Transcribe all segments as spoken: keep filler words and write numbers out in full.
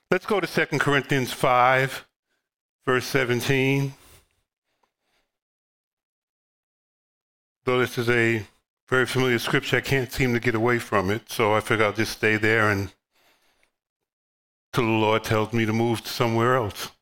Let's go to Second Corinthians five, verse seventeen. Though this is a very familiar scripture, I can't seem to get away from it, so I figure I'll just stay there and till the Lord tells me to move to somewhere else.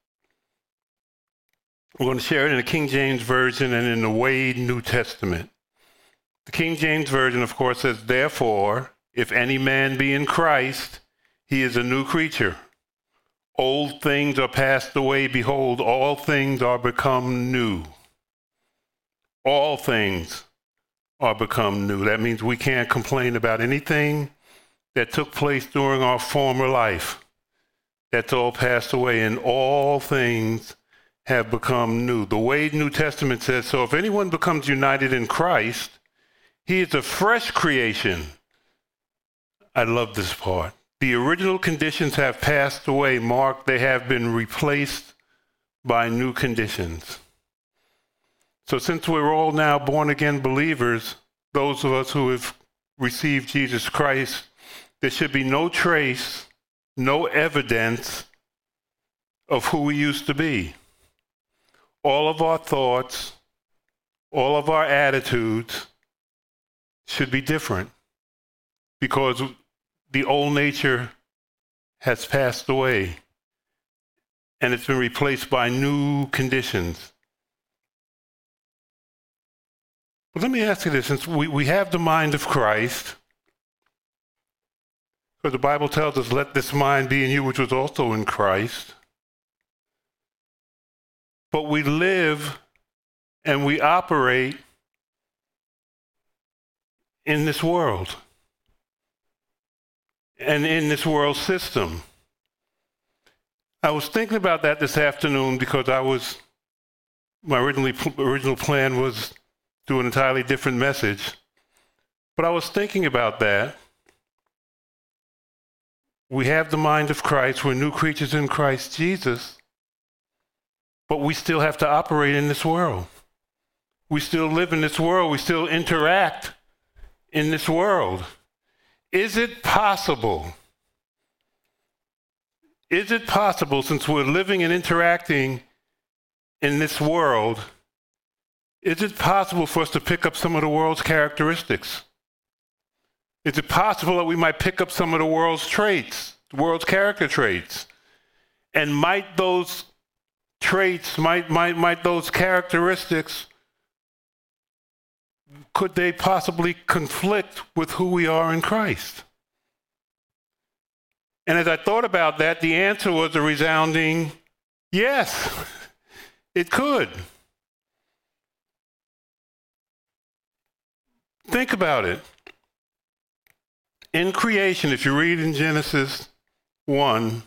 I'm going to share it in the King James Version and in the Wade New Testament. The King James Version, of course, says, "Therefore, if any man be in Christ, he is a new creature. Old things are passed away. Behold, all things are become new." All things are become new. That means we can't complain about anything that took place during our former life. That's all passed away, and all things have become new. The Wade New Testament says, "So if anyone becomes united in Christ, he is a fresh creation." I love this part. "The original conditions have passed away," marked they have been replaced by new conditions. So since we're all now born-again believers, those of us who have received Jesus Christ, there should be no trace, no evidence of who we used to be. All of our thoughts, all of our attitudes should be different because the old nature has passed away and it's been replaced by new conditions. But let me ask you this, since we, we have the mind of Christ, because the Bible tells us, "Let this mind be in you, which was also in Christ." But we live and we operate in this world and in this world system. I was thinking about that this afternoon because I was, my originally, original plan was do an entirely different message. But I was thinking about that. We have the mind of Christ. We're new creatures in Christ Jesus. But we still have to operate in this world. We still live in this world. We still interact in this world. Is it possible? Is it possible, since we're living and interacting in this world, is it possible for us to pick up some of the world's characteristics? Is it possible that we might pick up some of the world's traits, the world's character traits? And might those traits, might, might, might those characteristics, could they possibly conflict with who we are in Christ? And as I thought about that, the answer was a resounding yes, it could. Think about it. In creation, if you read in Genesis one,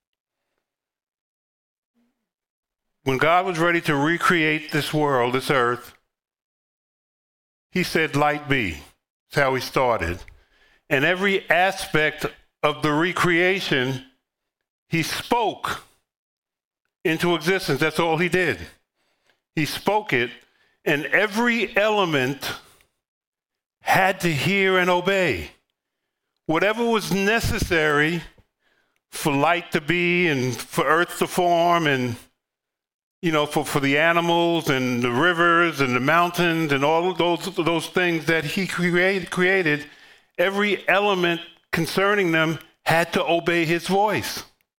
when God was ready to recreate this world, this earth, he said, "Light be." That's how he started. And every aspect of the recreation, he spoke into existence. That's all he did. He spoke it, and every element had to hear and obey. Whatever was necessary for light to be and for earth to form and, you know, for, for the animals and the rivers and the mountains and all of those, those things that he created, created, every element concerning them had to obey his voice.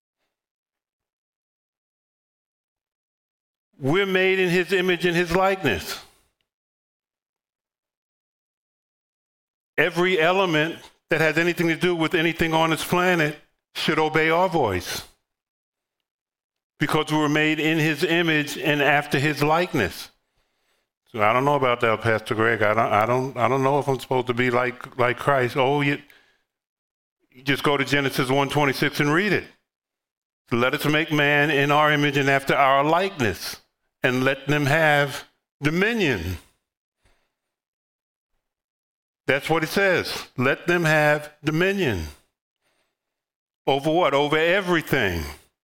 We're made in his image and his likeness. Every element that has anything to do with anything on this planet should obey our voice because we were made in his image and after his likeness. So I don't know about that, Pastor Greg. I don't, I don't, I don't know if I'm supposed to be like, like Christ. Oh, you, you just go to Genesis one twenty-six and read it. "Let us make man in our image and after our likeness, and let them have dominion." That's what it says. Let them have dominion. Over what? Over everything.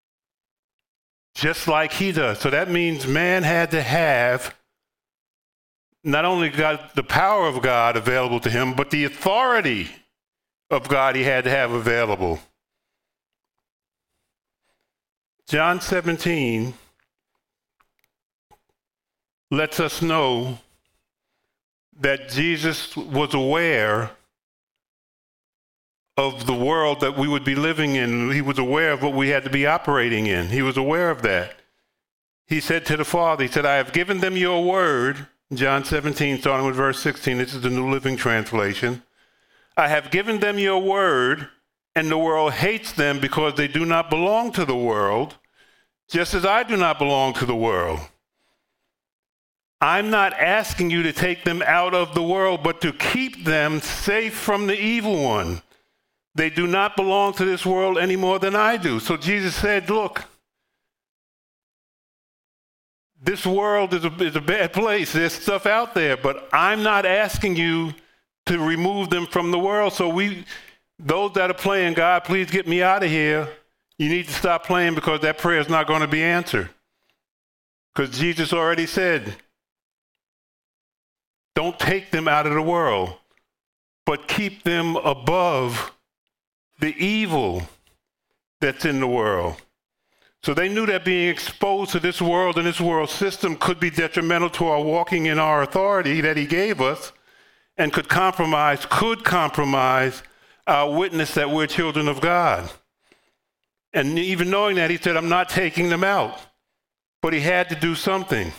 Just like he does. So that means man had to have not only got the power of God available to him, but the authority of God he had to have available. John seventeen lets us know that Jesus was aware of the world that we would be living in. He was aware of what we had to be operating in. He was aware of that. He said to the Father, he said, I have given them your word, John seventeen, starting with verse sixteen. This is the New Living Translation. I have given them your word, and the world hates them because they do not belong to the world, just as I do not belong to the world. I'm not asking you to take them out of the world, but to keep them safe from the evil one. They do not belong to this world any more than I do. So Jesus said, look, this world is a, is a bad place. There's stuff out there, but I'm not asking you to remove them from the world. So we, those that are playing, God, please get me out of here, you need to stop playing, because that prayer is not going to be answered. Because Jesus already said, don't take them out of the world, but keep them above the evil that's in the world. So they knew that being exposed to this world and this world system could be detrimental to our walking in our authority that he gave us, and could compromise, could compromise our witness that we're children of God. And even knowing that, he said, I'm not taking them out. But he had to do something.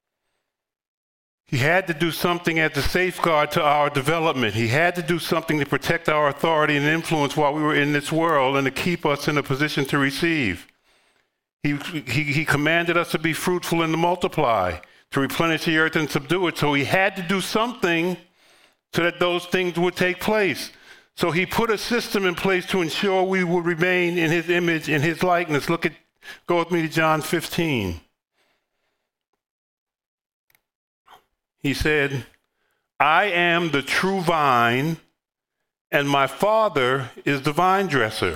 He had to do something as a safeguard to our development. He had to do something to protect our authority and influence while we were in this world, and to keep us in a position to receive. He, he, he commanded us to be fruitful and to multiply, to replenish the earth and subdue it. So he had to do something so that those things would take place. So he put a system in place to ensure we would remain in his image, in his likeness. Look at, go with me to John fifteen. He said, I am the true vine, and my Father is the vine dresser.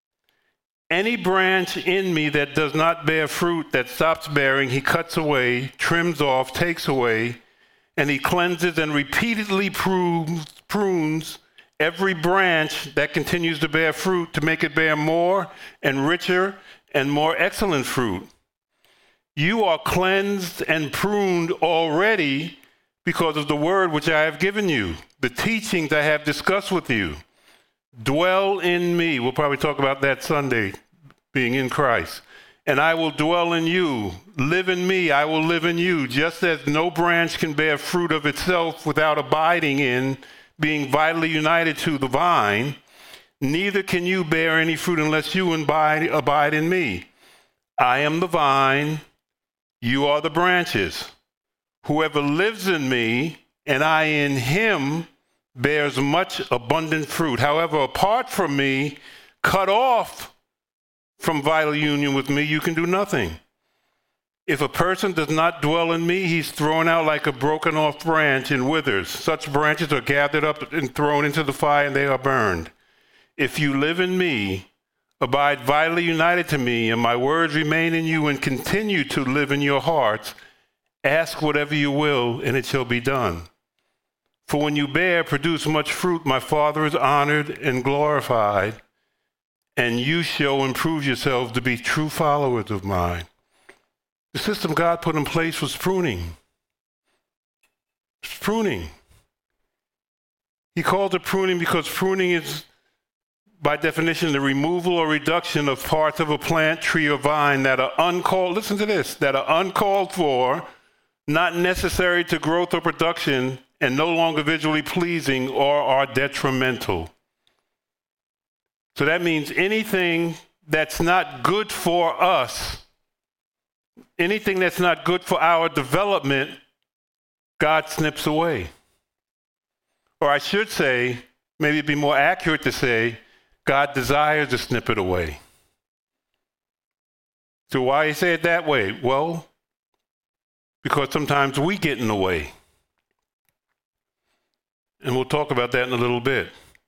Any branch in me that does not bear fruit, that stops bearing, he cuts away, trims off, takes away, and he cleanses and repeatedly prunes, prunes every branch that continues to bear fruit, to make it bear more and richer and more excellent fruit. You are cleansed and pruned already because of the word which I have given you, the teachings I have discussed with you. Dwell in me. We'll probably talk about that Sunday, being in Christ. And I will dwell in you. Live in me, I will live in you. Just as no branch can bear fruit of itself without abiding in, being vitally united to the vine, neither can you bear any fruit unless you abide, abide in me. I am the vine, you are the branches. Whoever lives in me and I in him bears much abundant fruit. However, apart from me, cut off from vital union with me, you can do nothing. If a person does not dwell in me, he's thrown out like a broken off branch and withers. Such branches are gathered up and thrown into the fire, and they are burned. If you live in me, abide vitally united to me, and my words remain in you and continue to live in your hearts, ask whatever you will, and it shall be done. For when you bear, produce much fruit, my Father is honored and glorified, and you shall improve yourselves to be true followers of mine. The system God put in place was pruning. It's pruning. He called it pruning because pruning is, by definition, the removal or reduction of parts of a plant, tree, or vine that are uncalled, listen to this, that are uncalled for, not necessary to growth or production, and no longer visually pleasing or are detrimental. So that means anything that's not good for us, anything that's not good for our development, God snips away. Or I should say, maybe it'd be more accurate to say, God desires to snip it away. So why you say it that way? Well, because sometimes we get in the way. And we'll talk about that in a little bit.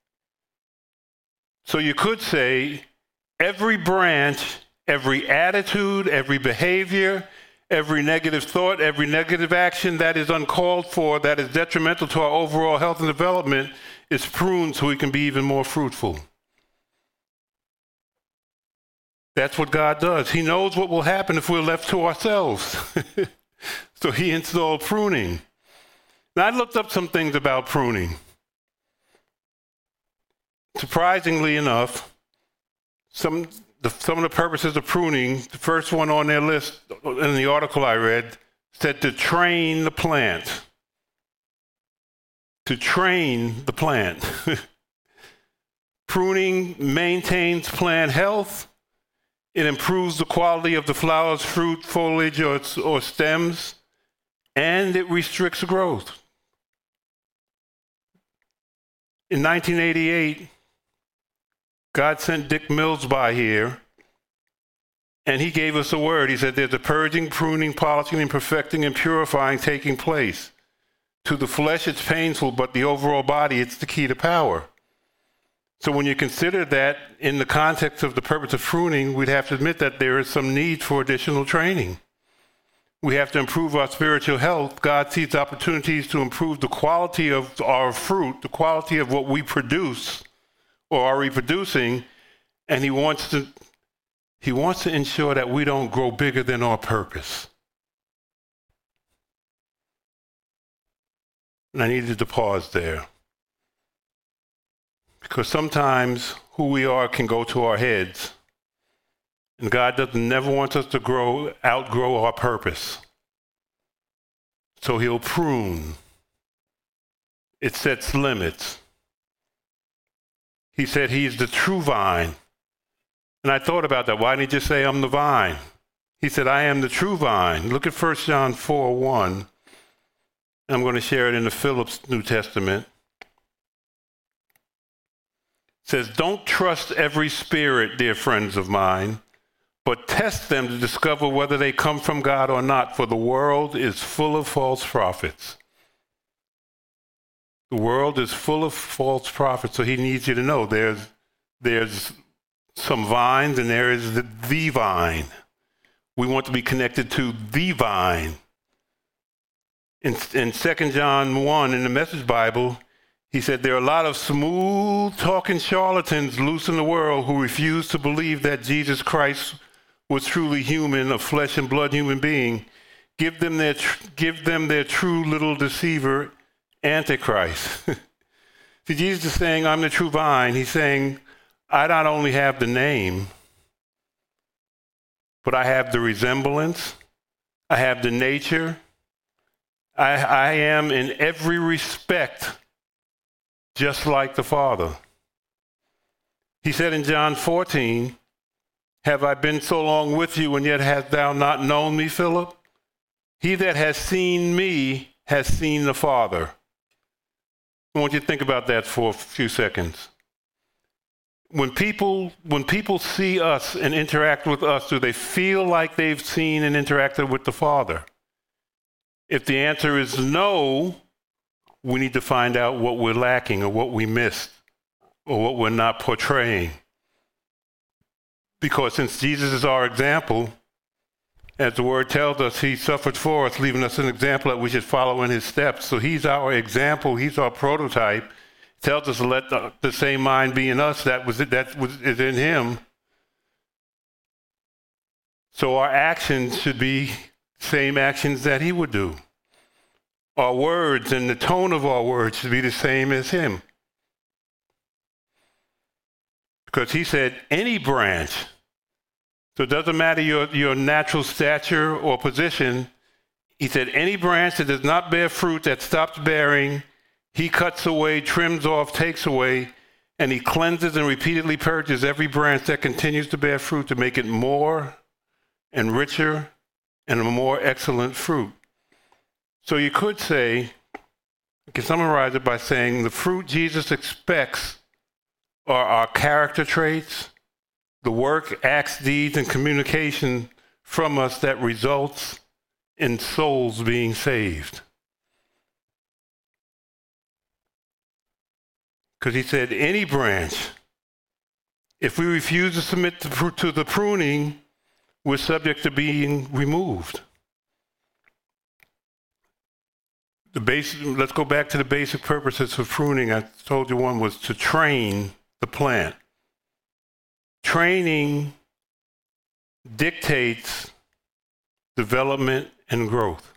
So you could say every branch, every attitude, every behavior, every negative thought, every negative action that is uncalled for, that is detrimental to our overall health and development, is pruned so we can be even more fruitful. That's what God does. He knows what will happen if we're left to ourselves. So he installed pruning. Now, I looked up some things about pruning. Surprisingly enough, some, the, some of the purposes of pruning, the first one on their list in the article I read, said to train the plant. To train the plant. Pruning maintains plant health. It improves the quality of the flowers, fruit, foliage, or, or stems, and it restricts growth. In nineteen eighty-eight, God sent Dick Mills by here, and he gave us a word. He said there's a purging, pruning, polishing, and perfecting and purifying taking place. To the flesh, it's painful, but the overall body, it's the key to power. So when you consider that in the context of the purpose of pruning, we'd have to admit that there is some need for additional training. We have to improve our spiritual health. God sees opportunities to improve the quality of our fruit, the quality of what we produce or are reproducing, and he wants to, he wants to ensure that we don't grow bigger than our purpose. And I needed to pause there. Because sometimes who we are can go to our heads. And God doesn't never want us to grow, outgrow our purpose. So he'll prune. It sets limits. He said he's the true vine. And I thought about that. Why didn't he just say I'm the vine? He said, I am the true vine. Look at First John four one. I'm going to share it in the Phillips New Testament. It says, don't trust every spirit, dear friends of mine, but test them to discover whether they come from God or not, for the world is full of false prophets. The world is full of false prophets, so he needs you to know there's, there's some vines and there is the, the vine. We want to be connected to the vine. In, in Second John one, in the Message Bible, he said, there are a lot of smooth-talking charlatans loose in the world who refuse to believe that Jesus Christ was truly human, a flesh and blood human being. Give them their, tr- give them their true little deceiver, Antichrist. See, Jesus is saying, I'm the true vine. He's saying, I not only have the name, but I have the resemblance. I have the nature. I, I am in every respect just like the Father. He said in John fourteen, have I been so long with you, and yet hast thou not known me, Philip? He that has seen me has seen the Father. I want you to think about that for a few seconds. When people, when people see us and interact with us, do they feel like they've seen and interacted with the Father? If the answer is no, we need to find out what we're lacking or what we missed or what we're not portraying. Because since Jesus is our example, as the word tells us, he suffered for us, leaving us an example that we should follow in his steps. So he's our example. He's our prototype. He tells us to let the, the same mind be in us that was that was is in him. So our actions should be same actions that he would do. Our words and the tone of our words should be the same as him. Because he said, any branch, so it doesn't matter your, your natural stature or position, he said, any branch that does not bear fruit, that stops bearing, he cuts away, trims off, takes away, and he cleanses and repeatedly purges every branch that continues to bear fruit to make it more and richer and a more excellent fruit. So you could say, you can summarize it by saying the fruit Jesus expects are our character traits, the work, acts, deeds, and communication from us that results in souls being saved. Because he said, any branch, if we refuse to submit to, to the pruning, we're subject to being removed. The basic, let's go back to the basic purposes for pruning. I told you one was to train the plant. Training dictates development and growth.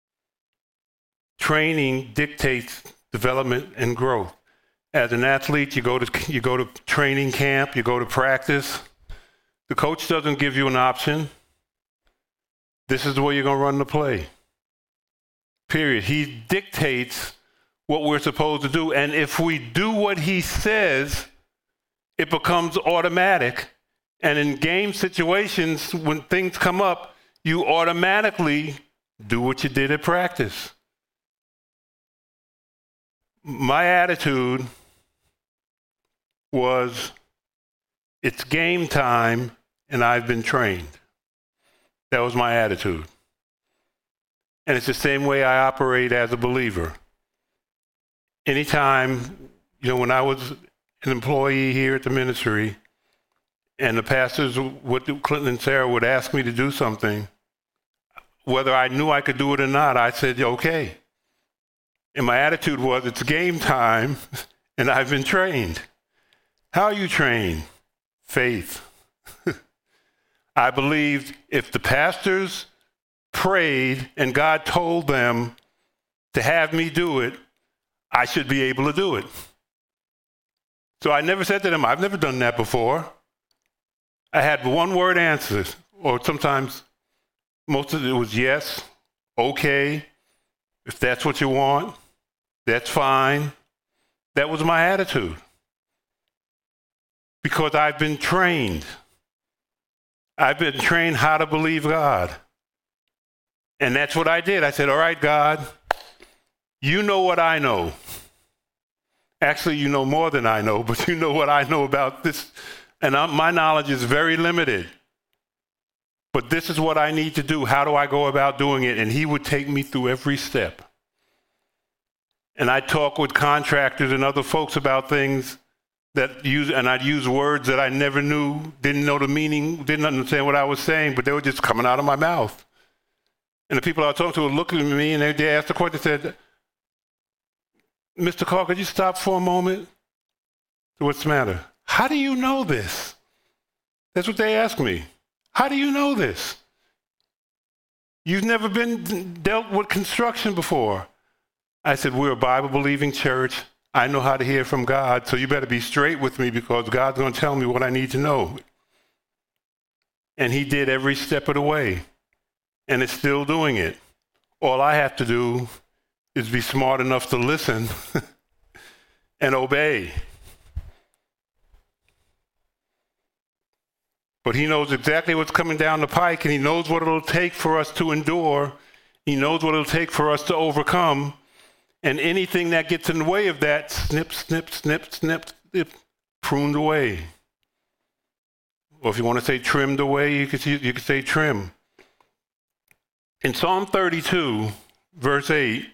Training dictates development and growth. As an athlete, you go to you go to training camp, you go to practice. The coach doesn't give you an option. This is the way you're going to run the play. Period. He dictates what we're supposed to do. And if we do what he says, it becomes automatic. And in game situations, when things come up, you automatically do what you did at practice. My attitude was, it's game time and I've been trained. That was my attitude. And it's the same way I operate as a believer. Anytime, you know, when I was an employee here at the ministry and the pastors, what Clinton and Sarah would ask me to do something, whether I knew I could do it or not, I said, okay. And my attitude was, it's game time and I've been trained. How are you trained? Faith. I believed if the pastors prayed and God told them to have me do it, I should be able to do it. So I never said to them, I've never done that before. I had one word answers, or sometimes most of it was yes, okay, if that's what you want, that's fine. That was my attitude. Because I've been trained. I've been trained how to believe God. And that's what I did. I said, all right, God, you know what I know. Actually, you know more than I know, but you know what I know about this. And I'm, my knowledge is very limited. But this is what I need to do. How do I go about doing it? And he would take me through every step. And I'd talk with contractors and other folks about things that use, and I'd use words that I never knew, didn't know the meaning, didn't understand what I was saying, but they were just coming out of my mouth. And the people I was talking to were looking at me, and they, they asked the question, they said, Mister Carr, could you stop for a moment? What's the matter? How do you know this? That's what they asked me. How do you know this? You've never been dealt with construction before. I said, we're a Bible-believing church. I know how to hear from God, so you better be straight with me because God's going to tell me what I need to know. And he did every step of the way, and is still doing it. All I have to do is be smart enough to listen and obey. But he knows exactly what's coming down the pike, and he knows what it'll take for us to endure. He knows what it'll take for us to overcome. And anything that gets in the way of that, snip, snip, snip, snip, snip, pruned away. Or if you want to say trimmed away, you could, you could say trim. In Psalm thirty-two, verse eight,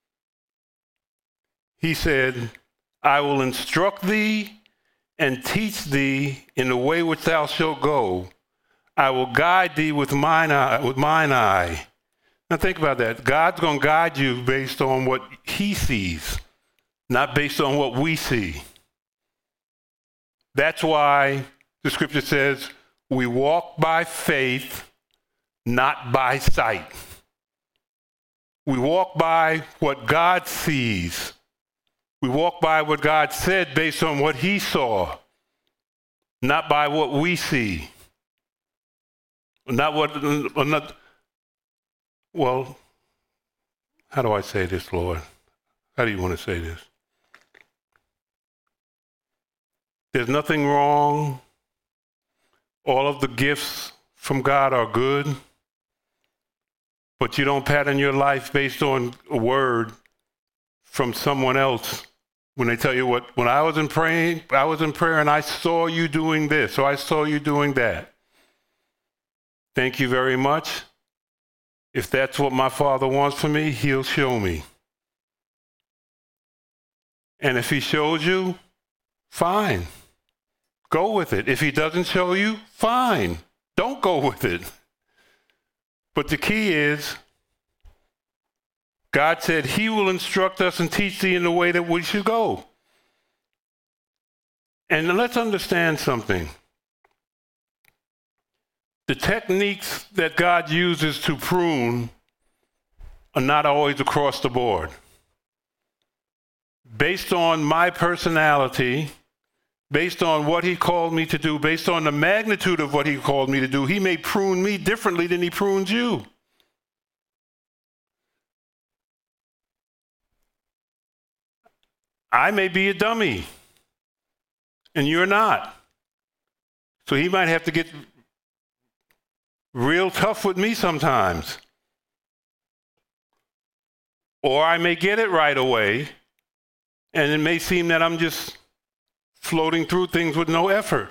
he said, I will instruct thee and teach thee in the way which thou shalt go. I will guide thee with mine eye. With mine eye. Now think about that. God's going to guide you based on what he sees, not based on what we see. That's why the scripture says we walk by faith, not by sight. We walk by what God sees. We walk by what God said based on what he saw, not by what we see. Not what, not, well, how do I say this, Lord? How do you want to say this? There's nothing wrong. All of the gifts from God are good, but you don't pattern your life based on a word from someone else. When they tell you what, when I was in praying, I was in prayer and I saw you doing this, or I saw you doing that. Thank you very much. If that's what my Father wants for me, he'll show me. And if he shows you, fine. Go with it. If he doesn't show you, fine. Don't go with it. But the key is, God said he will instruct us and teach thee in the way that we should go. And let's understand something. The techniques that God uses to prune are not always across the board. Based on my personality, based on what he called me to do, based on the magnitude of what he called me to do, he may prune me differently than he prunes you. I may be a dummy, and you're not. So he might have to get real tough with me sometimes. Or I may get it right away, and it may seem that I'm just floating through things with no effort.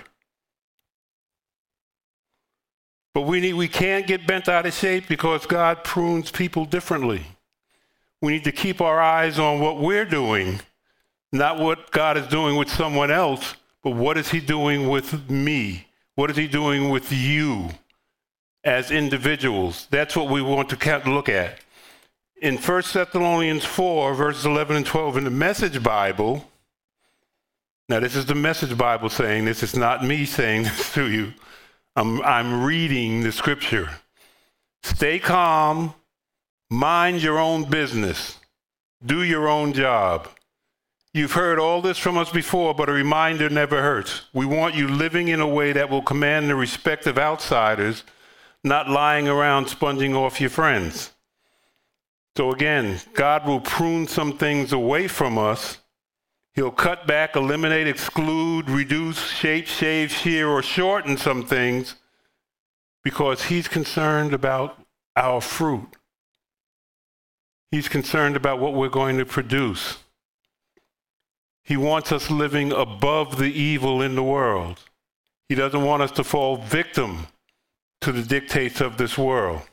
But we need, we can't get bent out of shape because God prunes people differently. We need to keep our eyes on what we're doing, not what God is doing with someone else, but what is he doing with me? What is he doing with you as individuals? That's what we want to look at. In First Thessalonians four, verses eleven and twelve, in the Message Bible, now this is the Message Bible saying this, it's not me saying this to you. I'm, I'm reading the scripture. Stay calm, mind your own business, do your own job. You've heard all this from us before, but a reminder never hurts. We want you living in a way that will command the respect of outsiders, not lying around sponging off your friends. So again, God will prune some things away from us. He'll cut back, eliminate, exclude, reduce, shape, shave, shear, or shorten some things because he's concerned about our fruit. He's concerned about what we're going to produce. He wants us living above the evil in the world. He doesn't want us to fall victim to the dictates of this world.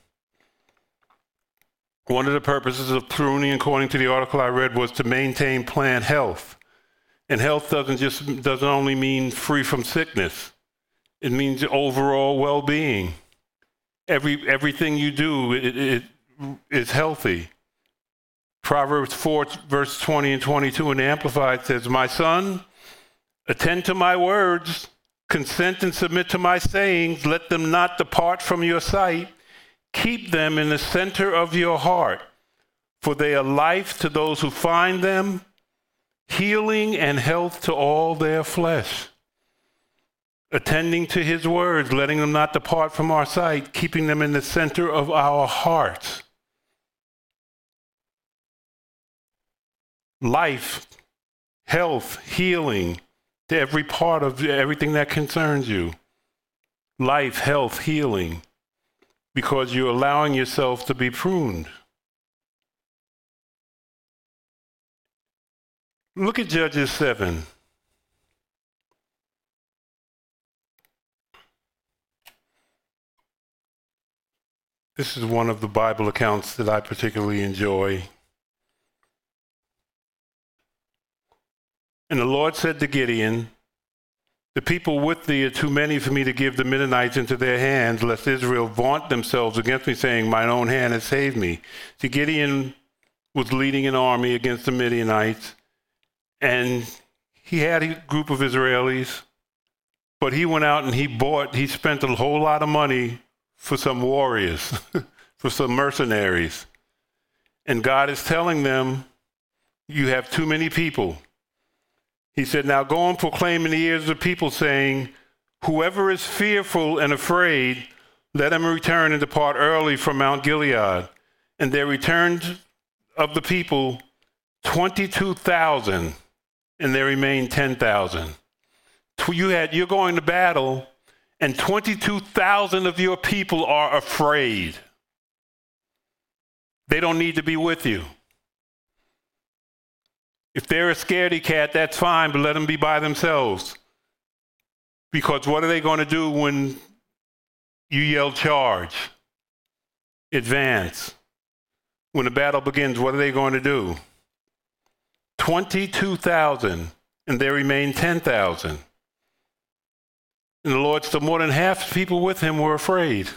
One of the purposes of pruning, according to the article I read, was to maintain plant health. And health doesn't just doesn't only mean free from sickness. It means overall well-being. Every everything you do it, it is healthy. Proverbs four, verse twenty and twenty-two in the Amplified says, "My son, attend to my words, consent and submit to my sayings, let them not depart from your sight. Keep them in the center of your heart, for they are life to those who find them, healing and health to all their flesh." Attending to his words, letting them not depart from our sight, keeping them in the center of our hearts. Life, health, healing to every part of everything that concerns you. Life, health, healing, because you're allowing yourself to be pruned. Look at Judges seven. This is one of the Bible accounts that I particularly enjoy. And the Lord said to Gideon, "The people with thee are too many for me to give the Midianites into their hands, lest Israel vaunt themselves against me, saying, mine own hand has saved me." See, Gideon was leading an army against the Midianites, and he had a group of Israelis, but he went out and he bought, he spent a whole lot of money for some warriors, for some mercenaries. And God is telling them, you have too many people. He said, now go and proclaim in the ears of the people, saying, whoever is fearful and afraid, let him return and depart early from Mount Gilead. And there returned of the people twenty-two thousand, and there remained ten thousand. You had, you're going to battle, and twenty-two thousand of your people are afraid. They don't need to be with you. If they're a scaredy cat, that's fine, but let them be by themselves. Because what are they going to do when you yell charge, advance? When the battle begins, what are they going to do? twenty-two thousand, and there remain ten thousand. And the Lord said more than half the people with him were afraid.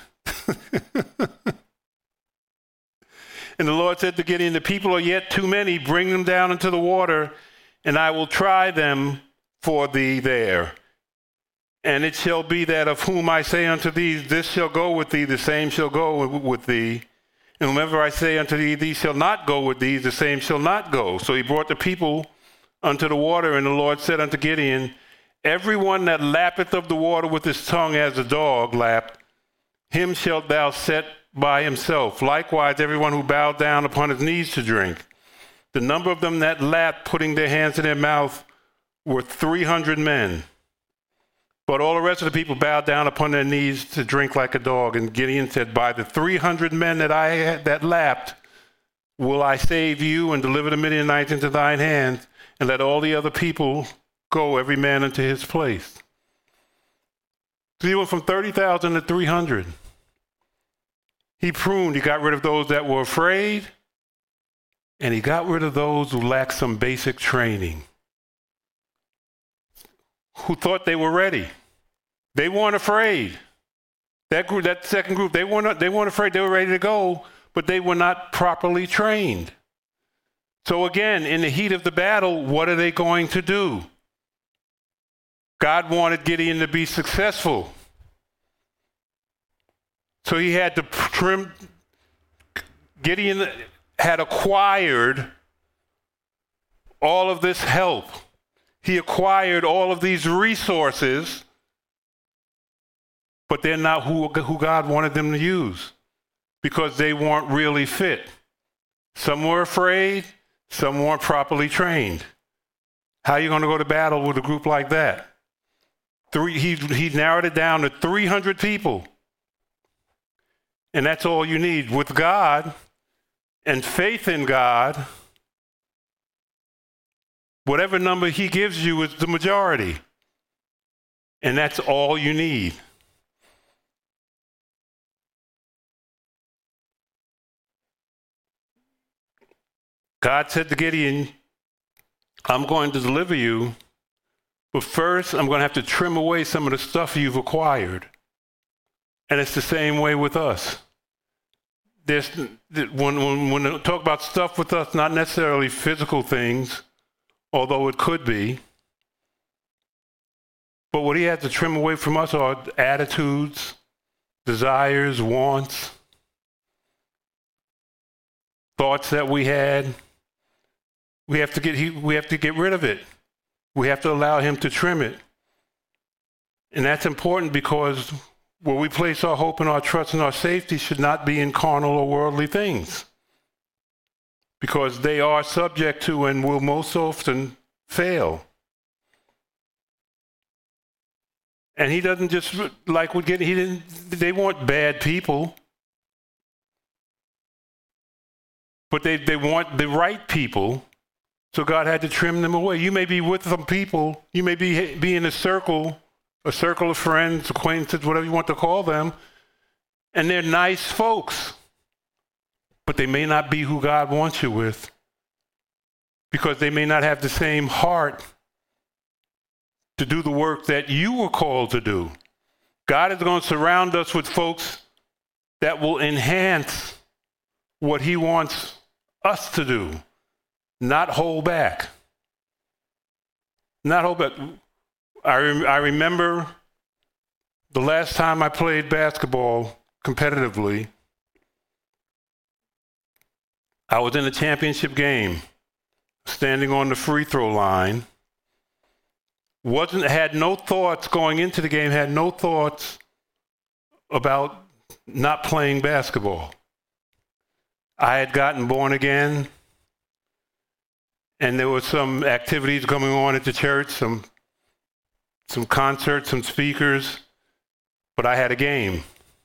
And the Lord said to Gideon, the people are yet too many. Bring them down into the water, and I will try them for thee there. And it shall be that of whom I say unto thee, this shall go with thee, the same shall go with thee. And whomever I say unto thee, these shall not go with thee, the same shall not go. So he brought the people unto the water, and the Lord said unto Gideon, every one that lappeth of the water with his tongue as a dog lapped, him shalt thou set by himself. Likewise, everyone who bowed down upon his knees to drink. The number of them that lapped, putting their hands in their mouth, were three hundred men. But all the rest of the people bowed down upon their knees to drink like a dog. And Gideon said, by the three hundred men that I had, that lapped, will I save you and deliver the Midianites into thine hand, and let all the other people go, every man unto his place. So he went from thirty thousand to three hundred. He pruned, he got rid of those that were afraid, and he got rid of those who lacked some basic training, who thought they were ready. They weren't afraid. That group, that second group, they weren't, they weren't afraid. They were ready to go, but they were not properly trained. So again, in the heat of the battle, what are they going to do? God wanted Gideon to be successful. So he had to trim. Gideon had acquired all of this help. He acquired all of these resources, but they're not who, who God wanted them to use because they weren't really fit. Some were afraid, some weren't properly trained. How are you going to go to battle with a group like that? Three, he, he narrowed it down to three hundred people. And that's all you need. With God and faith in God, whatever number he gives you is the majority. And that's all you need. God said to Gideon, I'm going to deliver you, but first I'm going to have to trim away some of the stuff you've acquired. And it's the same way with us. There's, when, when, when they talk about stuff with us, not necessarily physical things, although it could be. But what he has to trim away from us are attitudes, desires, wants, thoughts that we had. We have to get he, we have to get rid of it. We have to allow him to trim it. And that's important because where we place our hope and our trust and our safety should not be in carnal or worldly things, because they are subject to and will most often fail. And he doesn't just, like we get, he didn't, they weren't bad people, but they, they want the right people. So God had to trim them away. You may be with some people, you may be, be in a circle, a circle of friends, acquaintances, whatever you want to call them, and they're nice folks, but they may not be who God wants you with, because they may not have the same heart to do the work that you were called to do. God is going to surround us with folks that will enhance what he wants us to do, not hold back. Not hold back. I, rem- I remember the last time I played basketball competitively, I was in a championship game, standing on the free throw line. Wasn't, had no thoughts going into the game, had no thoughts about not playing basketball. I had gotten born again, and there were some activities going on at the church, some some concerts, some speakers, but I had a game.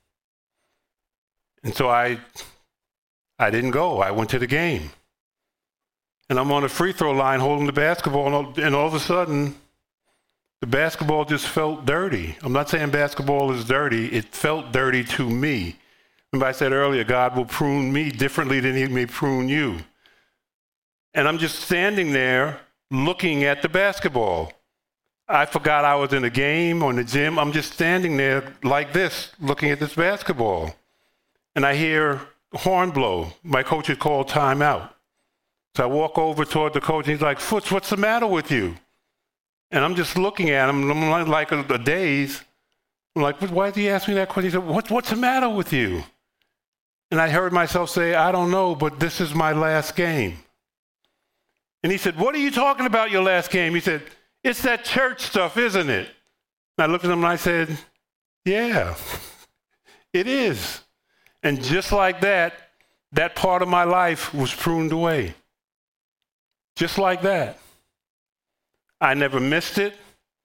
And so I I didn't go. I went to the game. And I'm on the free throw line holding the basketball, and all, and all of a sudden, the basketball just felt dirty. I'm not saying basketball is dirty. It felt dirty to me. Remember I said earlier, God will prune me differently than he may prune you. And I'm just standing there looking at the basketball. I forgot I was in a game or in the gym. I'm just standing there like this, looking at this basketball. And I hear a horn blow. My coach had called timeout. So I walk over toward the coach, and he's like, Foots, what's the matter with you? And I'm just looking at him, and I'm like, like a, a daze. I'm like, why did he ask me that question? He said, what, what's the matter with you? And I heard myself say, I don't know, but this is my last game. And he said, what are you talking about, your last game? He said, it's that church stuff, isn't it? And I looked at him and I said, yeah, it is. And just like that, that part of my life was pruned away. Just like that. I never missed it.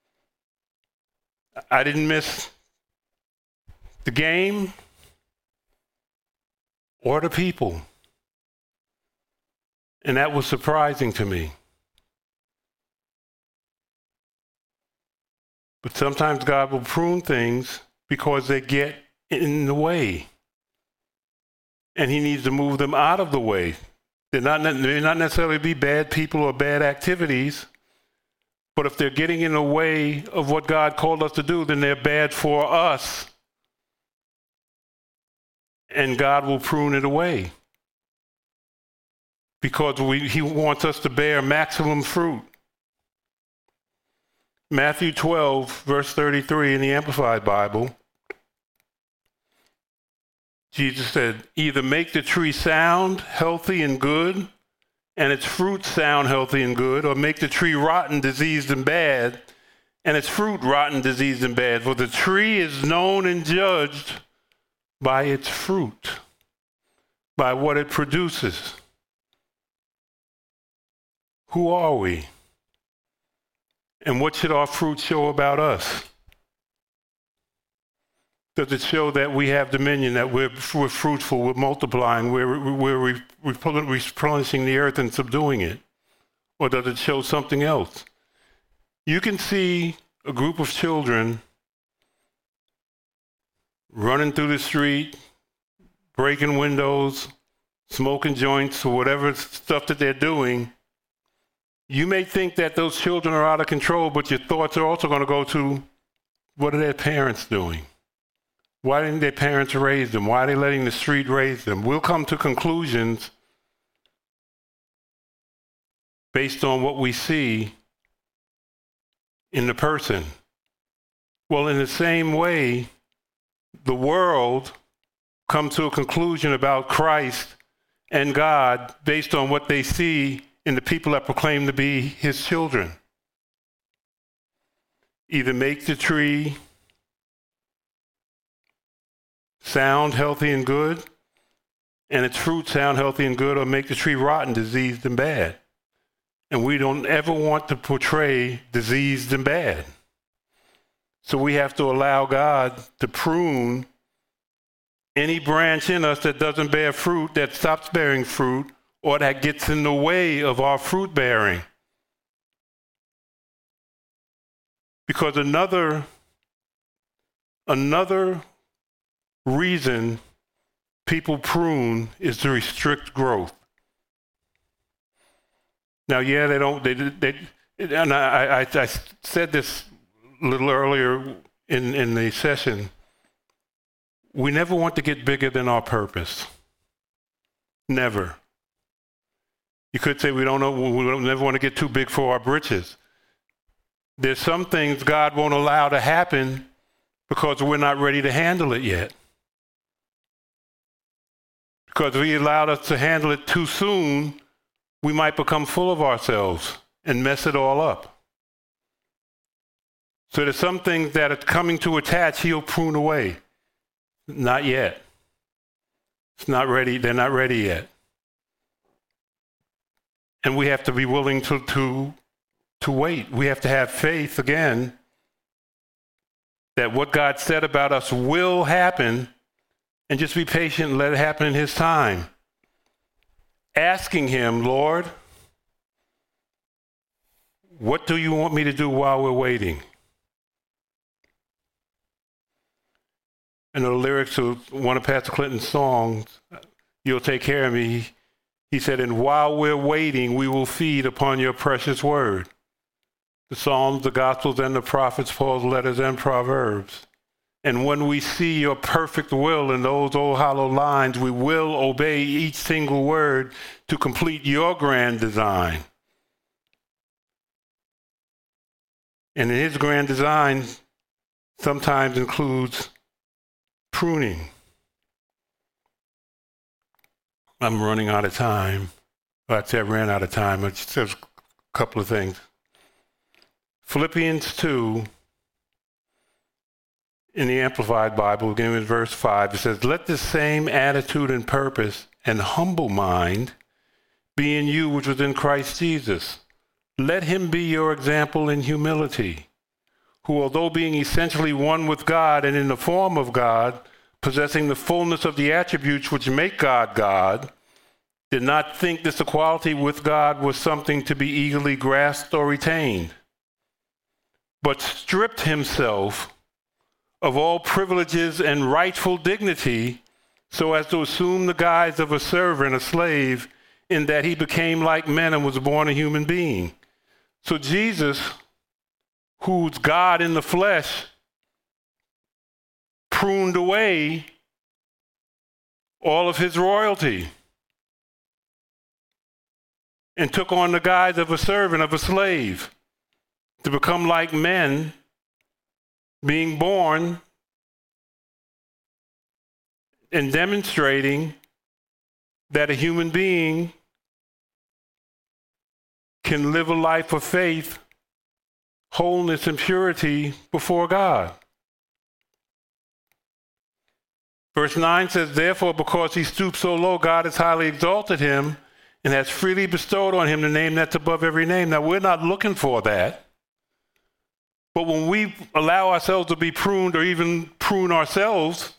I didn't miss the game or the people. And that was surprising to me. But sometimes God will prune things because they get in the way. And he needs to move them out of the way. They're not, they're not necessarily be bad people or bad activities, but if they're getting in the way of what God called us to do, then they're bad for us. And God will prune it away. Because we, he wants us to bear maximum fruit. Matthew twelve, verse thirty-three in the Amplified Bible, Jesus said, either make the tree sound, healthy, and good, and its fruit sound, healthy, and good, or make the tree rotten, diseased, and bad, and its fruit rotten, diseased, and bad. For the tree is known and judged by its fruit, by what it produces. Who are we? And what should our fruit show about us? Does it show that we have dominion, that we're, we're fruitful, we're multiplying, we're, we're replenishing the earth and subduing it? Or does it show something else? You can see a group of children running through the street, breaking windows, smoking joints, or whatever stuff that they're doing. You may think that those children are out of control, but your thoughts are also going to go to, what are their parents doing? Why didn't their parents raise them? Why are they letting the street raise them? We'll come to conclusions based on what we see in the person. Well, in the same way, the world comes to a conclusion about Christ and God based on what they see in the people that proclaim to be his children. Either make the tree sound, healthy, and good, and its fruit sound, healthy, and good, or make the tree rotten, diseased, and bad. And we don't ever want to portray diseased and bad. So we have to allow God to prune any branch in us that doesn't bear fruit, that stops bearing fruit, or that gets in the way of our fruit bearing. Because another, another reason people prune is to restrict growth. Now, yeah, they don't, they, they, and I, I, I said this a little earlier in, in the session. We never want to get bigger than our purpose. Never. You could say we don't know, we don't never want to get too big for our britches. There's some things God won't allow to happen because we're not ready to handle it yet. Because if he allowed us to handle it too soon, we might become full of ourselves and mess it all up. So there's some things that are coming to attach, he'll prune away. Not yet. It's not ready, they're not ready yet. And we have to be willing to, to, to wait. We have to have faith again that what God said about us will happen, and just be patient and let it happen in his time. Asking him, Lord, what do you want me to do while we're waiting? And the lyrics of one of Pastor Clinton's songs, You'll Take Care of Me, he said, and while we're waiting, we will feed upon your precious word. The Psalms, the Gospels, and the prophets, Paul's letters, and Proverbs. And when we see your perfect will in those old hollow lines, we will obey each single word to complete your grand design. And in his grand design sometimes includes pruning. I'm running out of time. Well, I'd say I ran out of time. It says a couple of things. Philippians two, in the Amplified Bible, beginning with verse five, it says, let the same attitude and purpose and humble mind be in you which was in Christ Jesus. Let him be your example in humility, who, although being essentially one with God and in the form of God, possessing the fullness of the attributes which make God God, did not think this equality with God was something to be eagerly grasped or retained, but stripped himself of all privileges and rightful dignity so as to assume the guise of a servant, a slave, in that he became like men and was born a human being. So Jesus, who's God in the flesh, pruned away all of his royalty and took on the guise of a servant, of a slave, to become like men, being born and demonstrating that a human being can live a life of faith, wholeness, and purity before God. Verse nine says, therefore, because he stooped so low, God has highly exalted him and has freely bestowed on him the name that's above every name. Now, we're not looking for that. But when we allow ourselves to be pruned or even prune ourselves,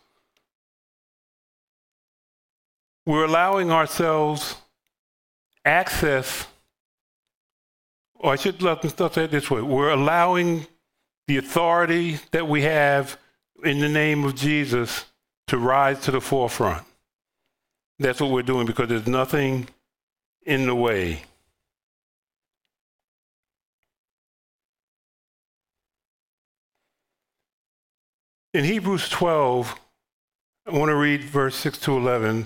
we're allowing ourselves access, or I should let me say it this way, we're allowing the authority that we have in the name of Jesus to rise to the forefront. That's what we're doing because there's nothing in the way. In Hebrews twelve, I want to read verse six to eleven.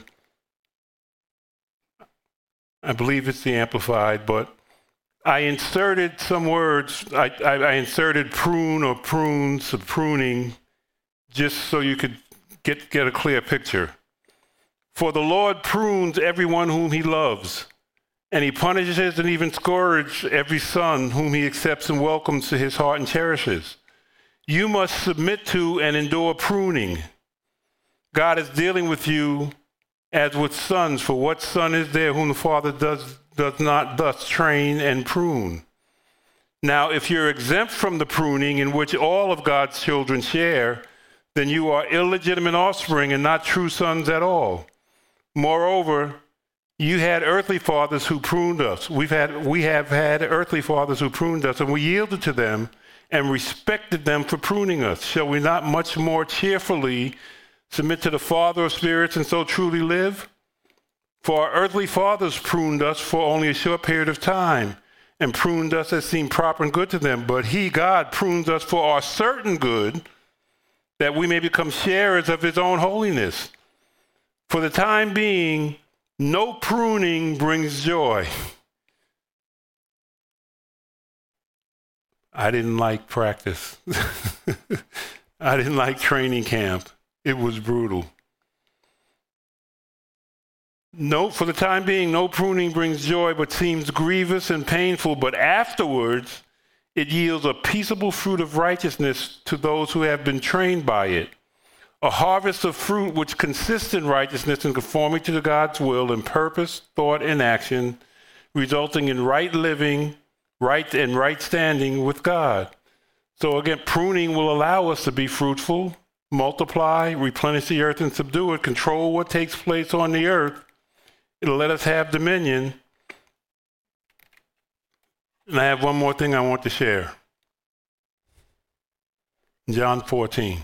I believe it's the Amplified, but I inserted some words. I, I, I inserted prune or prunes or pruning just so you could get, get a clear picture. For the Lord prunes everyone whom he loves, and he punishes and even scourges every son whom he accepts and welcomes to his heart and cherishes. You must submit to and endure pruning. God is dealing with you as with sons, for what son is there whom the father does, does not thus train and prune? Now, if you're exempt from the pruning in which all of God's children share, then you are illegitimate offspring and not true sons at all. Moreover, you had earthly fathers who pruned us. We've had, we have had earthly fathers who pruned us, and we yielded to them and respected them for pruning us. Shall we not much more cheerfully submit to the Father of spirits and so truly live? For our earthly fathers pruned us for only a short period of time and pruned us as seemed proper and good to them. But he, God, prunes us for our certain good, that we may become sharers of his own holiness. For the time being, no pruning brings joy. I didn't like practice. I didn't like training camp. It was brutal. No, for the time being, no pruning brings joy, but seems grievous and painful. But afterwards, it yields a peaceable fruit of righteousness to those who have been trained by it. A harvest of fruit which consists in righteousness and conformity to God's will in purpose, thought, and action, resulting in right living, right and right standing with God. So again, pruning will allow us to be fruitful, multiply, replenish the earth and subdue it, control what takes place on the earth. It'll let us have dominion. And I have one more thing I want to share. John fourteen.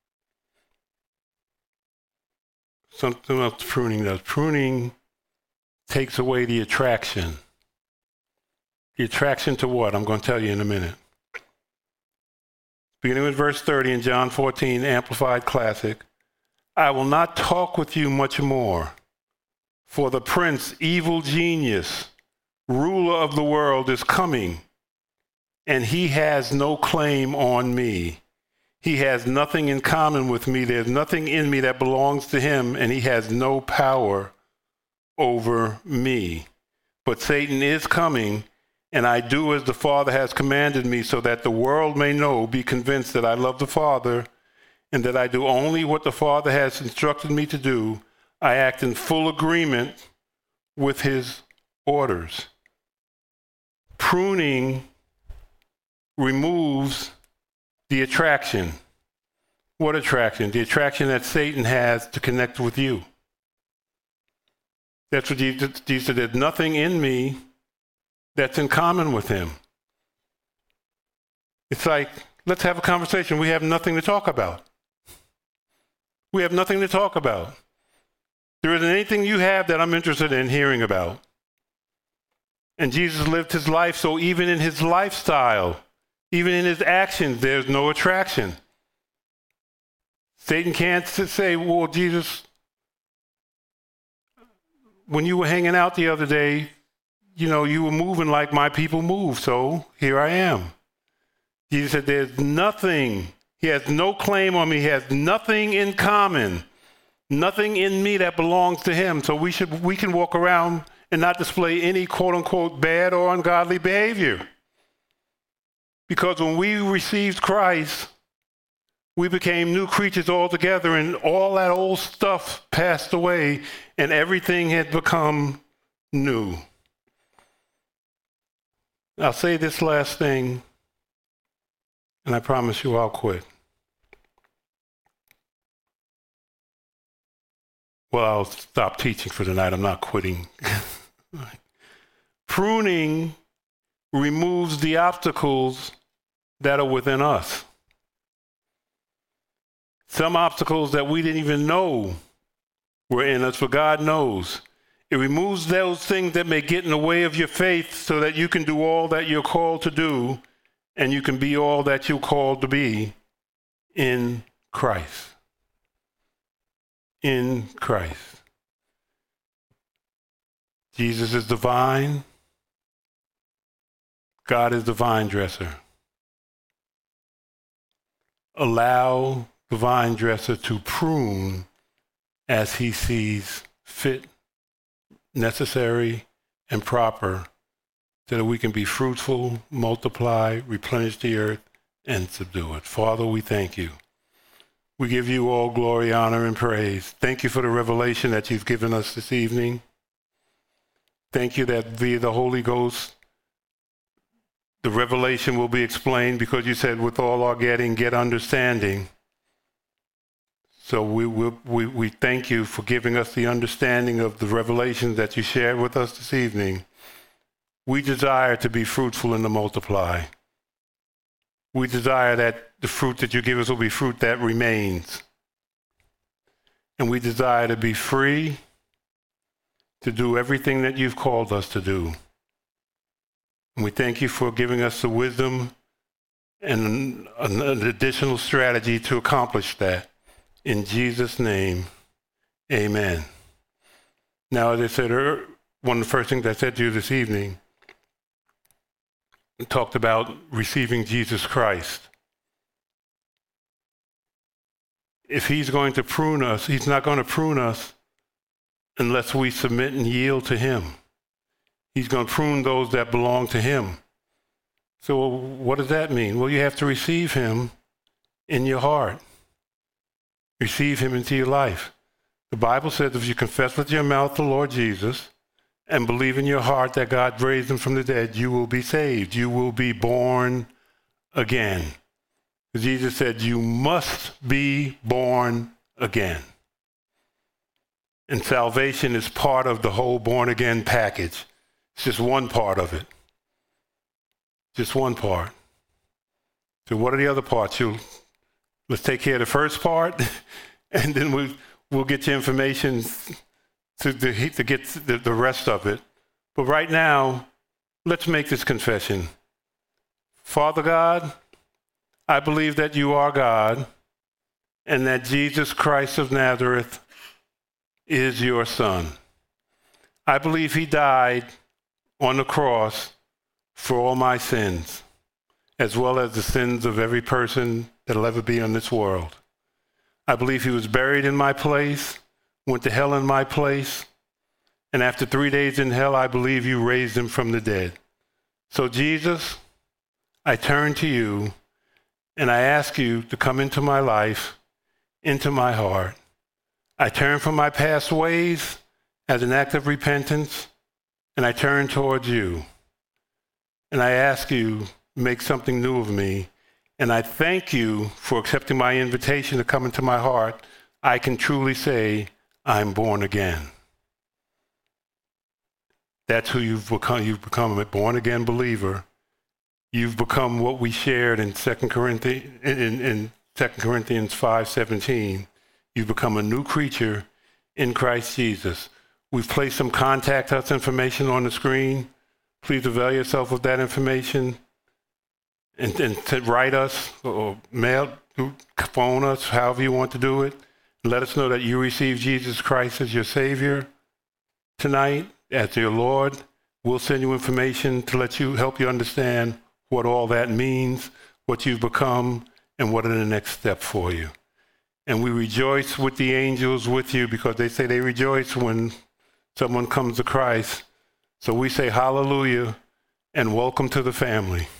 Something else pruning does. Pruning takes away the attraction. The attraction to what? I'm going to tell you in a minute. Beginning with verse thirty in John fourteen, Amplified Classic. I will not talk with you much more, for the prince, evil genius, ruler of the world is coming. and he has no claim on me. He has nothing in common with me. There's nothing in me that belongs to him, and he has no power over me. But Satan is coming, and I do as the Father has commanded me, so that the world may know, be convinced that I love the Father, and that I do only what the Father has instructed me to do. I act in full agreement with his orders. Pruning removes the attraction. What attraction? The attraction that Satan has to connect with you. That's what Jesus, Jesus said. There's nothing in me that's in common with him. It's like, let's have a conversation. We have nothing to talk about. We have nothing to talk about. There isn't anything you have that I'm interested in hearing about. And Jesus lived his life, so even in his lifestyle, even in his actions, there's no attraction. Satan can't say, well, Jesus, when you were hanging out the other day, you know, you were moving like my people move, so here I am. Jesus said, there's nothing, he has no claim on me, he has nothing in common, nothing in me that belongs to him. So we should, we can walk around and not display any quote unquote bad or ungodly behavior. Because when we received Christ, we became new creatures altogether, and all that old stuff passed away, and everything had become new. I'll say this last thing, and I promise you I'll quit. Well, I'll stop teaching for tonight. I'm not quitting. Pruning removes the obstacles that are within us. Some obstacles that we didn't even know were in us, but God knows. It removes those things that may get in the way of your faith so that you can do all that you're called to do, and you can be all that you're called to be in Christ. In Christ. Jesus is the vine. God is the vine dresser. Allow the vine dresser to prune as he sees fit, necessary, and proper, so that we can be fruitful, multiply, replenish the earth, and subdue it. Father, we thank you. We give you all glory, honor, and praise. Thank you for the revelation that you've given us this evening. Thank you that via the Holy Ghost, the revelation will be explained, because you said, with all our getting, get understanding. So we, we, we, we thank you for giving us the understanding of the revelations that you shared with us this evening. We desire to be fruitful and to multiply. We desire that the fruit that you give us will be fruit that remains. And we desire to be free to do everything that you've called us to do. And we thank you for giving us the wisdom and an, an additional strategy to accomplish that. In Jesus' name, amen. Now, as I said, one of the first things I said to you this evening, I talked about receiving Jesus Christ. If he's going to prune us, he's not going to prune us unless we submit and yield to him. He's going to prune those that belong to him. So what does that mean? Well, you have to receive him in your heart. Receive him into your life. The Bible says if you confess with your mouth the Lord Jesus and believe in your heart that God raised him from the dead, you will be saved. You will be born again. Jesus said you must be born again. And salvation is part of the whole born again package. It's just one part of it. Just one part. So what are the other parts? You'll, let's take care of the first part, and then we, we'll get you information to, to, to get the, the rest of it. But right now, let's make this confession. Father God, I believe that you are God and that Jesus Christ of Nazareth is your Son. I believe he died on the cross for all my sins. as well as the sins of every person that'll ever be on this world. I believe he was buried in my place, went to hell in my place, and after three days in hell, I believe you raised him from the dead. So Jesus, I turn to you, and I ask you to come into my life, into my heart. I turn from my past ways as an act of repentance, and I turn towards you. And I ask you, make something new of me. And I thank you for accepting my invitation to come into my heart. I can truly say, I'm born again. That's who you've become. You've become a born-again believer. You've become what we shared in Second Corinthians, in, in Second Corinthians five seventeen. You've become a new creature in Christ Jesus. We've placed some contact us information on the screen. Please avail yourself of that information and, and to write us or mail, phone us, however you want to do it. Let us know that you received Jesus Christ as your Savior tonight, as your Lord. We'll send you information to let you help you understand what all that means, what you've become, and what are the next step for you. And we rejoice with the angels with you because they say they rejoice when someone comes to Christ. So we say hallelujah and welcome to the family.